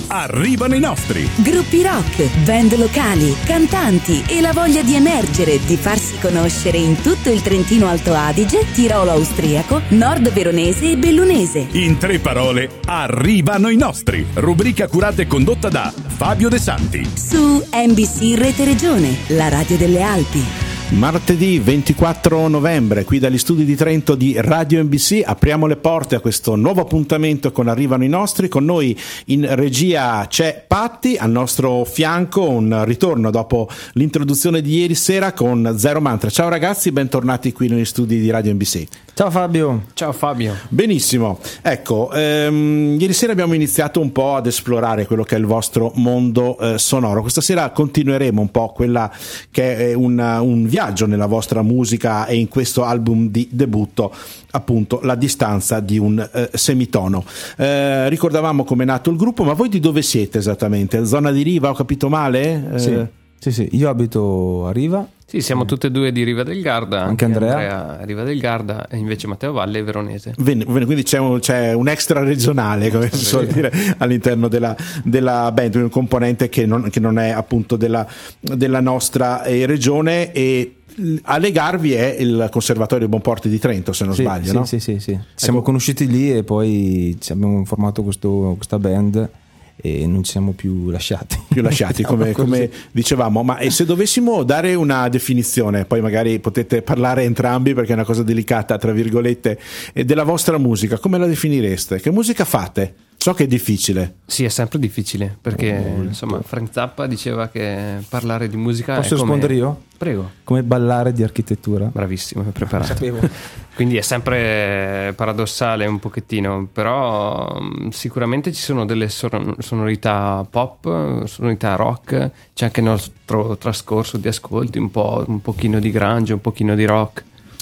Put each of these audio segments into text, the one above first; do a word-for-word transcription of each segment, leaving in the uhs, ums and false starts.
arrivano i nostri. Gruppi rock, band locali, cantanti e la voglia di emergere, di farsi conoscere in tutto il Trentino Alto Adige, Tirolo austriaco, Nord Veronese e Bellunese. In tre parole, arrivano i nostri. Rubrica curata e condotta da Fabio De Santi. Su N B C Rete Regione, la radio delle Alpi. Martedì ventiquattro novembre, qui dagli studi di Trento di Radio N B C, apriamo le porte a questo nuovo appuntamento con Arrivano i nostri. Con noi in regia c'è Patti, al nostro fianco un ritorno dopo l'introduzione di ieri sera con Zero Mantra. Ciao ragazzi, bentornati qui negli studi di Radio N B C. Ciao Fabio. Ciao Fabio. Benissimo, ecco, ehm, ieri sera abbiamo iniziato un po' ad esplorare quello che è il vostro mondo eh, sonoro. Questa sera continueremo un po' quella che è una, un viaggio nella vostra musica e in questo album di debutto, appunto La distanza di un eh, semitono. Eh, ricordavamo come è nato il gruppo, ma voi di dove siete esattamente? Zona di Riva, ho capito male? Eh... Sì, sì, sì, io abito a Riva. Sì, siamo tutte e due di Riva del Garda. Anche Andrea. Andrea Riva del Garda e invece Matteo Valle è veronese. Bene, bene, quindi c'è un, c'è un extra regionale, come si suol dire, all'interno della, della band, un componente che non, che non è appunto della, della nostra eh, regione, e a legarvi è il Conservatorio Bonporti di Trento, se non sì, sbaglio, sì, no? Sì, sì, sì. Ci siamo ecco. conosciuti lì e poi ci abbiamo formato questo, questa band e non ci siamo più lasciati. Più lasciati, come, come dicevamo. Ma e se dovessimo dare una definizione, poi magari potete parlare entrambi perché è una cosa delicata, tra virgolette, della vostra musica, come la definireste? Che musica fate? So che è difficile. Sì, è sempre difficile perché oh, insomma Frank Zappa diceva che parlare di musica Posso è come... rispondere io? Prego. Come ballare di architettura. Bravissimo, è preparato. Sapevo. Quindi è sempre paradossale un pochettino, però sicuramente ci sono delle sonorità pop, sonorità rock, c'è anche il nostro trascorso di ascolti, un po', un pochino di grunge, un pochino di rock.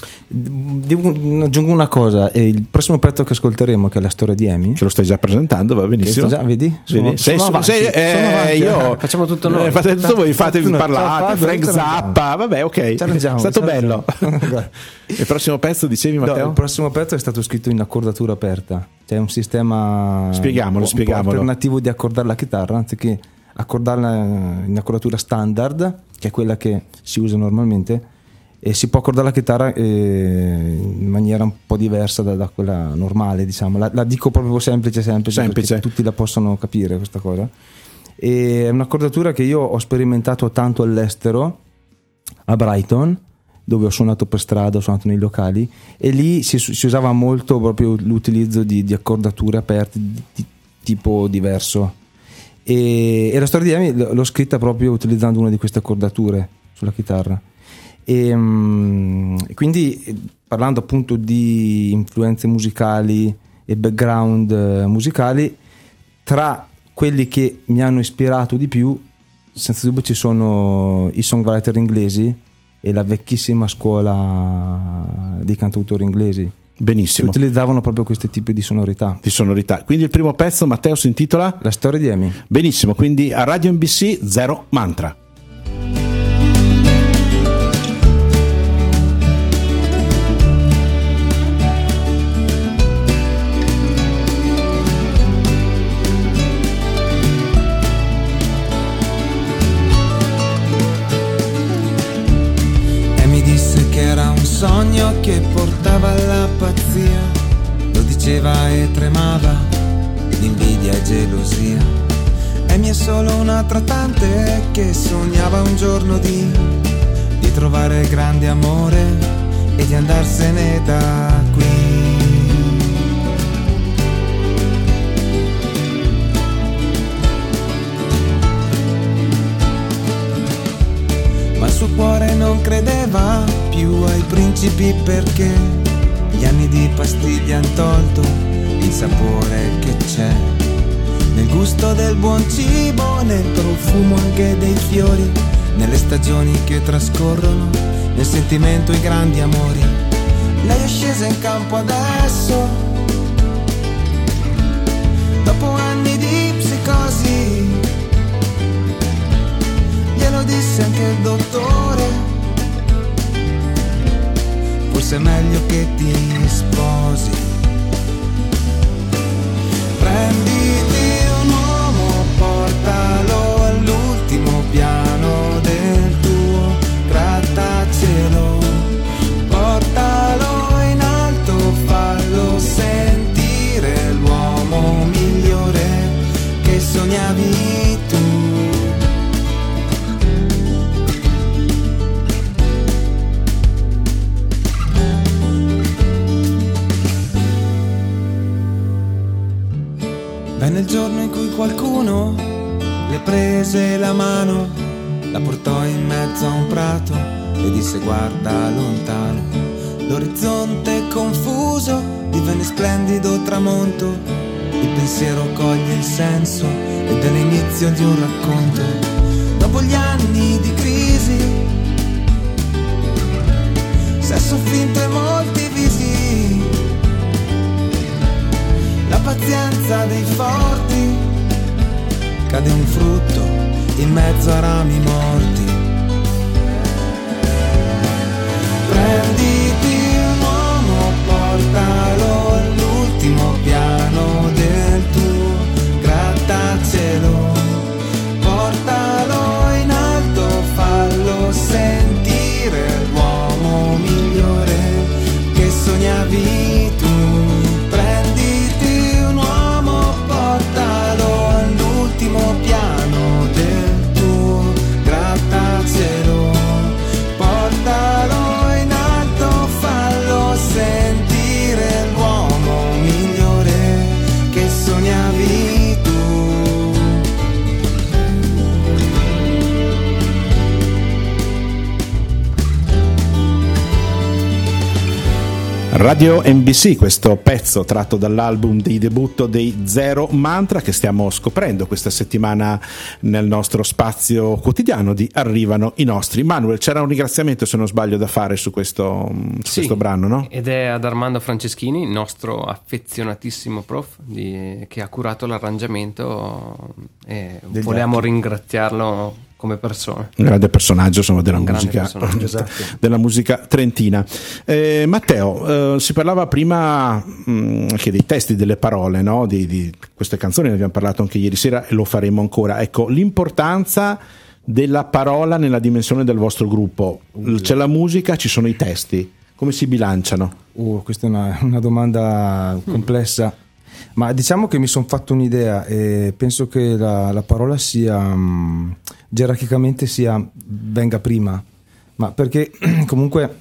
Devo, aggiungo una cosa, il prossimo pezzo che ascolteremo, che è la storia di Amy, che lo stai già presentando, va benissimo. Già, vedi? Sono, vedi? Sei, sono avanti, sei, eh, sono avanti, io, facciamo tutto noi, eh, fate tutto voi, fatevi no, parlare. Frank Zappa, vabbè, ok, è stato bello. Il prossimo pezzo, dicevi Matteo? No, il prossimo pezzo è stato scritto in accordatura aperta, cioè un sistema spiegamolo, un spiegamolo. alternativo di accordare la chitarra, anziché accordarla in accordatura standard, che è quella che si usa normalmente, e si può accordare la chitarra eh, in maniera un po' diversa da, da quella normale, diciamo. La, la dico proprio semplice, semplice, semplice. Perché tutti la possono capire questa cosa. E è un'accordatura che io ho sperimentato tanto all'estero, a Brighton, dove ho suonato per strada, ho suonato nei locali, e lì si, si usava molto proprio l'utilizzo di, di accordature aperte di, di tipo diverso. E, e la storia di Amy l'ho scritta proprio utilizzando una di queste accordature sulla chitarra. E quindi, parlando appunto di influenze musicali e background musicali, tra quelli che mi hanno ispirato di più senza dubbio ci sono i songwriter inglesi e la vecchissima scuola di cantautori inglesi. Benissimo. Che utilizzavano proprio questi tipi di sonorità. Di sonorità. Quindi il primo pezzo, Matteo, si intitola La storia di Amy. Benissimo, quindi a Radio N B C Zero Mantra. Sogno che portava alla pazzia, lo diceva e tremava di invidia e gelosia. E mi è solo una trattante che sognava un giorno di, di trovare grande amore e di andarsene da qui. Ma il suo cuore non credeva più ai principi perché gli anni di pastiglia han tolto il sapore che c'è nel gusto del buon cibo, nel profumo anche dei fiori, nelle stagioni che trascorrono, nel sentimento i grandi amori. Lei è scesa in campo adesso, dopo anni di psicosi, glielo disse anche il dottore, forse è meglio che ti sposi. Prenditi un uomo nel giorno in cui qualcuno le prese la mano, la portò in mezzo a un prato e disse guarda lontano. L'orizzonte confuso divenne splendido tramonto, il pensiero coglie il senso ed è l'inizio di un racconto. Dopo gli anni di crisi, sesso finto e molti visi, la pazienza dei forti, cade un frutto in mezzo a rami morti. Prenditi un uomo, portalo all'ultimo piano del tuo grattacielo, portalo in alto, fallo sentire l'uomo migliore che sognavi tu. Prenditi un uomo, portalo all'ultimo piano del tuo grattacielo, portalo in alto, fallo sentire l'uomo migliore che sognavi tu. Radio N B C, questo pezzo tratto dall'album di debutto dei Zero Mantra che stiamo scoprendo questa settimana nel nostro spazio quotidiano di Arrivano i Nostri. Manuel, c'era un ringraziamento se non sbaglio da fare su questo, su sì, questo brano, no? Ed è ad Armando Franceschini, il nostro affezionatissimo prof di, che ha curato l'arrangiamento e Degli vogliamo altri. ringraziarlo come persona. Un grande personaggio, insomma, della Un grande musica personaggio, esatto. della musica trentina. Eh, Matteo, eh, si parlava prima mh, anche dei testi, delle parole, no? Di, di queste canzoni, ne abbiamo parlato anche ieri sera e lo faremo ancora. Ecco, l'importanza della parola nella dimensione del vostro gruppo. C'è la musica, ci sono i testi. Come si bilanciano? Uh, questa è una, una domanda complessa, ma diciamo che mi sono fatto un'idea e penso che la, la parola sia um, gerarchicamente sia venga prima, ma perché comunque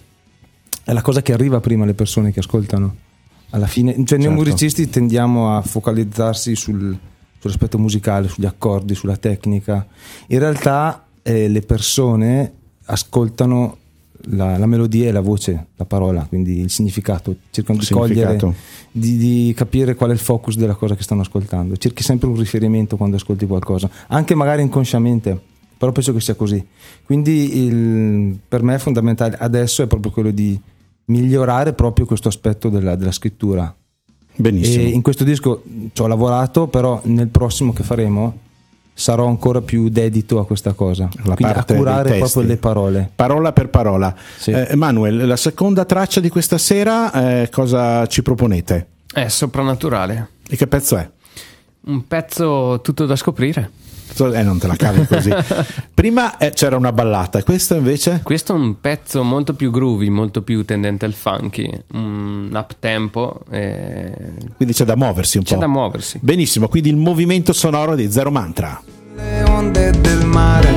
è la cosa che arriva prima alle persone che ascoltano alla fine, cioè Certo. noi musicisti tendiamo a focalizzarsi sul, sull'aspetto musicale, sugli accordi, sulla tecnica. In realtà eh, le persone ascoltano La, la melodia e la voce, la parola, quindi il significato, cercano di Significato. cogliere, di, di capire qual è il focus della cosa che stanno ascoltando. Cerchi sempre un riferimento quando ascolti qualcosa, anche magari inconsciamente, però penso che sia così. Quindi il, per me è fondamentale adesso è proprio quello di migliorare proprio questo aspetto della, della scrittura. Benissimo. E in questo disco ci ho lavorato, però nel prossimo che faremo sarò ancora più dedito a questa cosa, La quindi a parte dei curare testi. proprio le parole. Parola per parola. Sì. Eh, Manuel, la seconda traccia di questa sera, eh, cosa ci proponete? È soprannaturale, E che pezzo è? un pezzo tutto da scoprire. Eh, non te la cavi così. Prima eh, c'era una ballata, e questa invece? Questo è un pezzo molto più groovy, molto più tendente al funky, un up tempo, e Quindi c'è da muoversi un c'è po'. da muoversi. Benissimo, quindi il movimento sonoro di Zero Mantra. Le onde del mare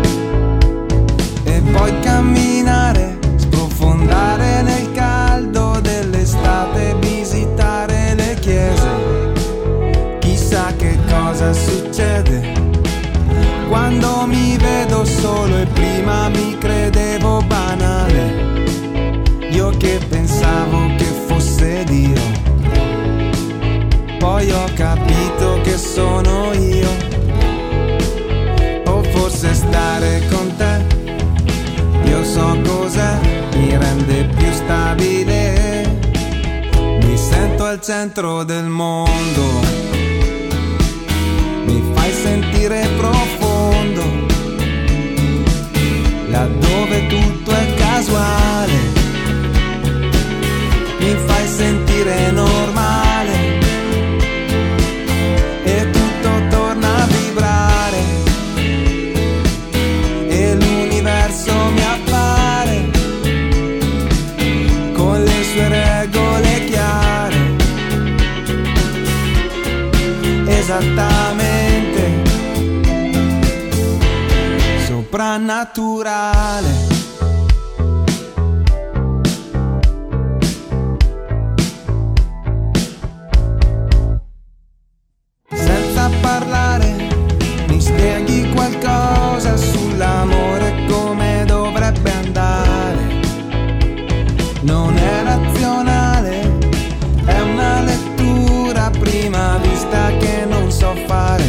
e poi camminare, sprofondare nel caldo dell'estate, visitare le chiese. Chissà che cosa succede quando mi vedo solo e prima mi credevo banale. Io che pensavo che fosse Dio, poi ho capito che sono io. O forse stare con te, io so cos'è, mi rende più stabile. Mi sento al centro del mondo, mi fai sentire profondo, laddove tutto è casuale, mi fai sentire normale e tutto torna a vibrare e l'universo mi appare con le sue regole chiare, esattamente soprannaturale. Senza a parlare, mi spieghi qualcosa sull'amore, come dovrebbe andare. Non è razionale, è una lettura a prima vista che non so fare,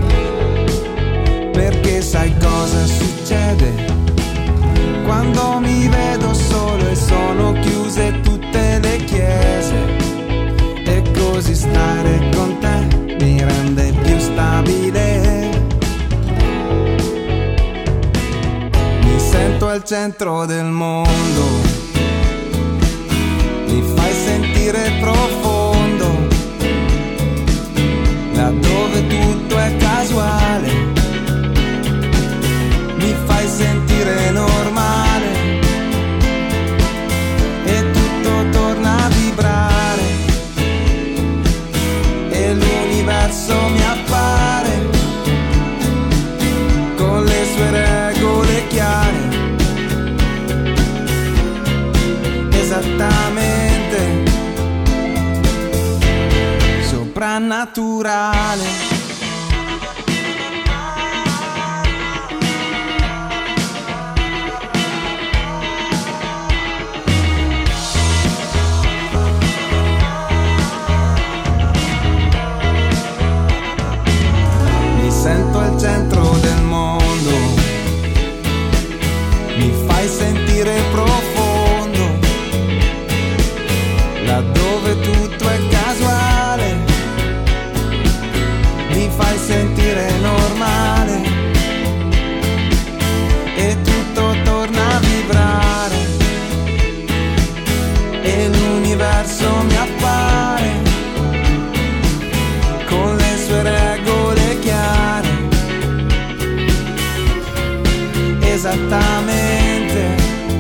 perché sai cosa succede quando mi vedo solo e sono chiuse tutte le chiese, e così stare con te mi rende più stabile. Mi sento al centro del mondo, mi fai sentire profondo, laddove tutto è casuale, mi fai sentire normale, e tutto torna a vibrare, e l'universo mi appare con le sue regole chiare, esattamente soprannaturale. Sento al centro del mondo, mi fai sentire profondo, laddove tutto è casuale, mi fai sentire normale, e tutto torna a vibrare, e l'universo mi appare con le sue regole chiare, esattamente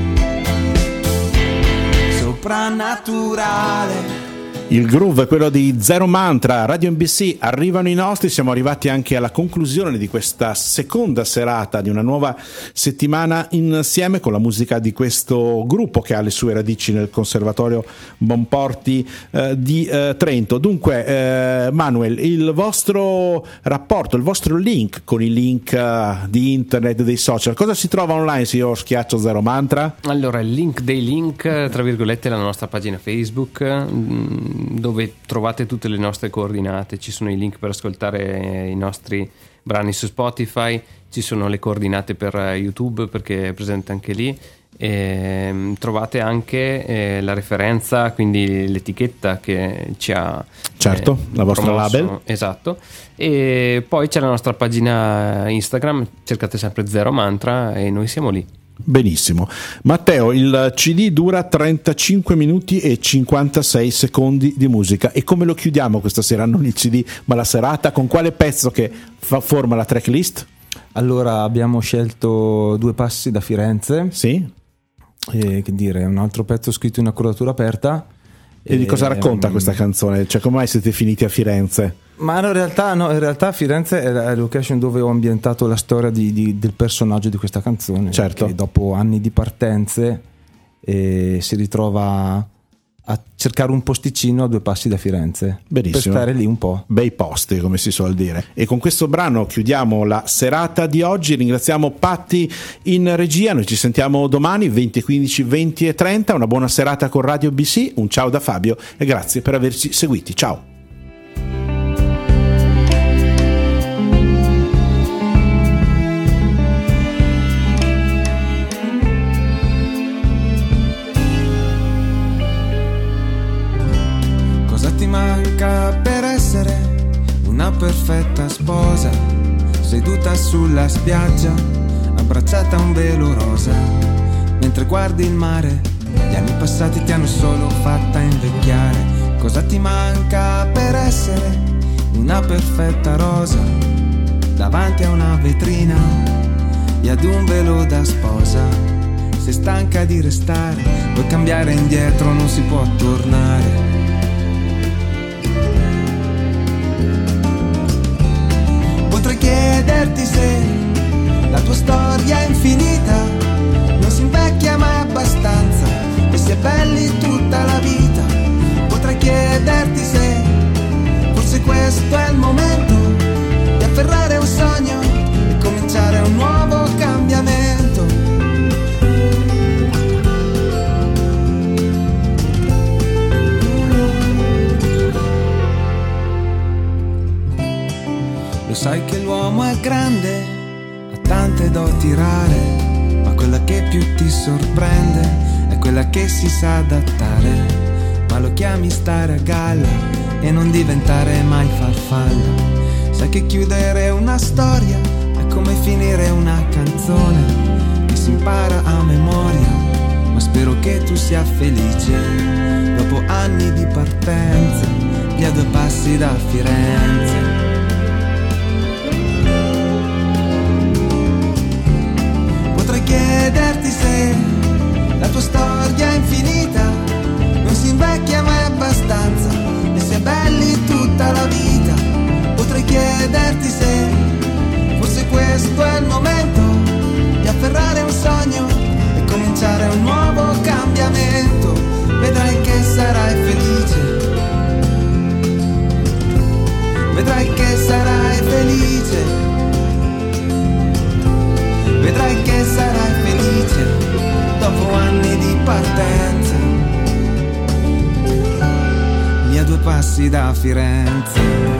soprannaturale. Il groove è quello di Zero Mantra, Radio N B C, arrivano i nostri, siamo arrivati anche alla conclusione di questa seconda serata di una nuova settimana insieme con la musica di questo gruppo che ha le sue radici nel Conservatorio Bonporti eh, di eh, Trento. Dunque eh, Manuel, il vostro rapporto, il vostro link con i link eh, di internet, dei social, cosa si trova online se io schiaccio Zero Mantra? Allora, il link dei link, tra virgolette, è la nostra pagina Facebook, mh, dove trovate tutte le nostre coordinate. Ci sono i link per ascoltare i nostri brani su Spotify, ci sono le coordinate per YouTube perché è presente anche lì, e trovate anche eh, la referenza, quindi l'etichetta che ci ha certo, eh, la vostra promosso, label, esatto. E poi c'è la nostra pagina Instagram, cercate sempre Zero Mantra e noi siamo lì. Benissimo. Matteo, il C D dura trentacinque minuti e cinquantasei secondi di musica, e come lo chiudiamo questa sera? Non il C D ma la serata, con quale pezzo che fa, forma la tracklist? Allora abbiamo scelto Due passi da Firenze, sì, e, che dire, un altro pezzo scritto in accoratura aperta. E, e di cosa racconta um, questa canzone? Cioè, come mai siete finiti a Firenze? Ma no, in realtà no, in realtà Firenze è la location dove ho ambientato la storia di, di, del personaggio di questa canzone. Certo. Che dopo anni di partenze eh, si ritrova a cercare un posticino a due passi da Firenze. Benissimo. Per stare lì un po'. Bei posti, come si suol dire. E con questo brano chiudiamo la serata di oggi. Ringraziamo Patti in regia. Noi ci sentiamo domani venti e quindici, venti e trenta. Una buona serata con Radio B C. Un ciao da Fabio e grazie per averci seguiti. Ciao. Manca per essere una perfetta sposa, seduta sulla spiaggia, abbracciata a un velo rosa, mentre guardi il mare. Gli anni passati ti hanno solo fatta invecchiare. Cosa ti manca per essere una perfetta rosa, davanti a una vetrina e ad un velo da sposa? Sei stanca di restare, vuoi cambiare indietro, non si può tornare. Potrei chiederti se la tua storia è infinita, non si invecchia mai abbastanza e si è belli tutta la vita. Potrei chiederti se forse questo è il momento sai che l'uomo è grande, ha tante doti rare, ma quella che più ti sorprende è quella che si sa adattare. Ma lo chiami stare a galla e non diventare mai farfalla. Sai che chiudere una storia è come finire una canzone che si impara a memoria, ma spero che tu sia felice dopo anni di partenza, lì a due passi da Firenze. Potrei chiederti se la tua storia è infinita, non si invecchia mai abbastanza e si è belli tutta la vita. Potrei chiederti se forse questo è il momento di afferrare un sogno e cominciare un nuovo cambiamento. Vedrai che sarai felice, vedrai che sarai felice, vedrai che sarai felice dopo anni di partenza, lì a due passi da Firenze.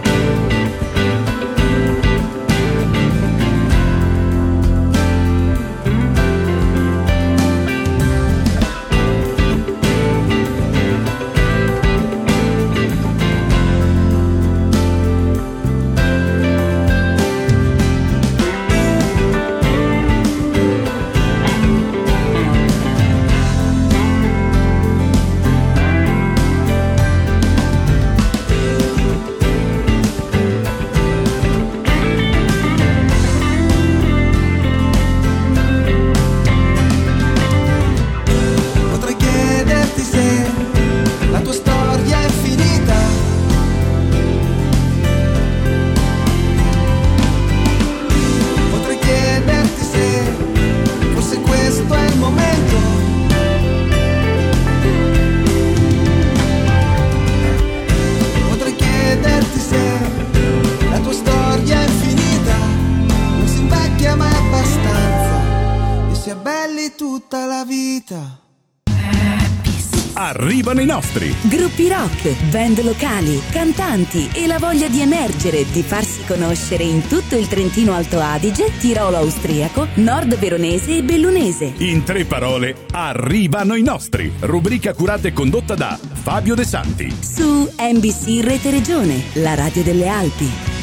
Arrivano i nostri gruppi rock, band locali, cantanti e la voglia di emergere, di farsi conoscere in tutto il Trentino Alto Adige, Tirolo austriaco, Nord Veronese e Bellunese. In tre parole, arrivano i nostri. Rubrica curata e condotta da Fabio De Santi. Su N B C Rete Regione, la radio delle Alpi.